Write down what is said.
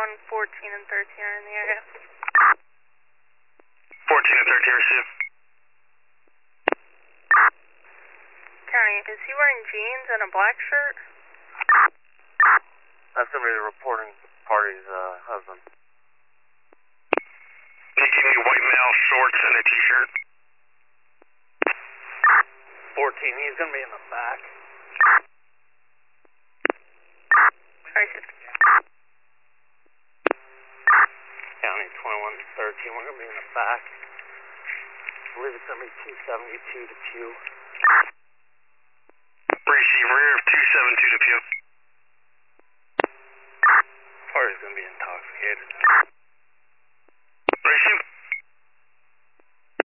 14 and 13 are in the area. 14 and 13 receive. County, is he wearing jeans and a black shirt? That's going to be the reporting party's husband. He gave me white male shorts and a t-shirt. 14, he's going to be in the back. Sorry, County 21 and 13, we're going to be in the back. I believe it's going to be 272 to Pew. Receive rear of 272 to Pew.